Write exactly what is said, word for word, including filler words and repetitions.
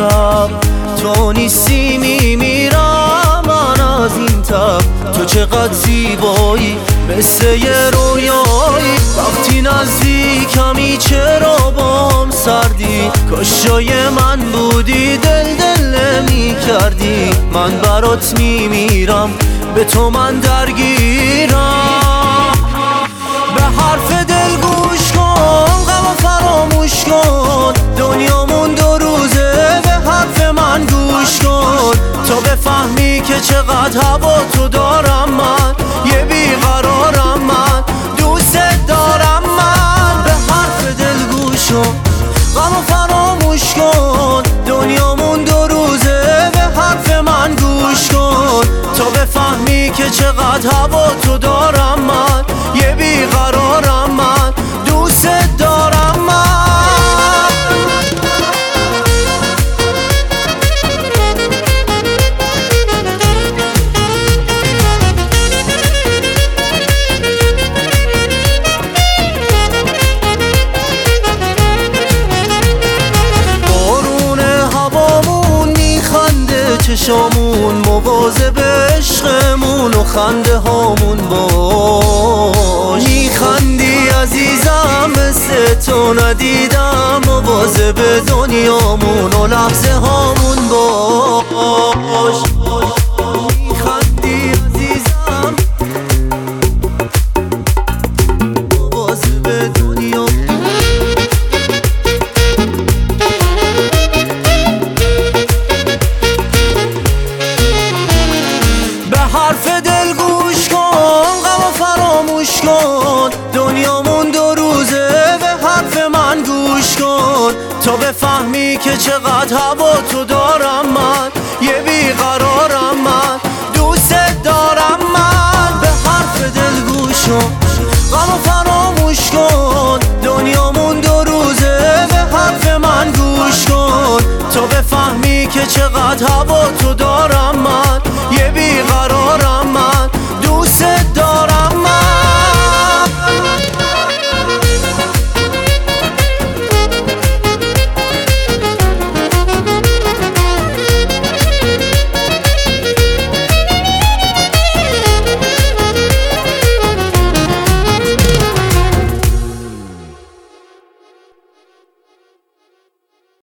شب تو نیستی میمیرم من از این تب. تو چقدر زیبایی مثل یه رویایی، وقتی نزدیکمی چرا بام سردی؟ کاش جای من بودی دل دل نمی کردی. من برات میمیرم به تو من درگیرم. به حرف دل گوش کن غم و فراموش کن، دنیامون دو روزه. به حرف من گوش کن تا بفهمی که چقدر هوا تو دارم من. یه بیقرارم من، دوست دارم من. به حرف دل گوش کن غم و فراموش کن، دنیامون دو روزه. به حرف من گوش کن تا بفهمی که چقدر هوا تو دارم من. یه بیقرارم من، دوست دارم من. چشامون مواظب عشقمون و خنده هامون باش. میخندی عزیزم مثل تو ندیدم، مواظب دنیامون و لحظه هامون باش. میخندی عزیزم مواظب دنیامون. حرف دل گوش کن غم و فراموش کن، دنیامون دو روزه. به حرف من گوش کن تا بفهمی که چقدر هوا تو دارم من. یه بیقرارم من، دوست دارم من. به حرف دل گوش کن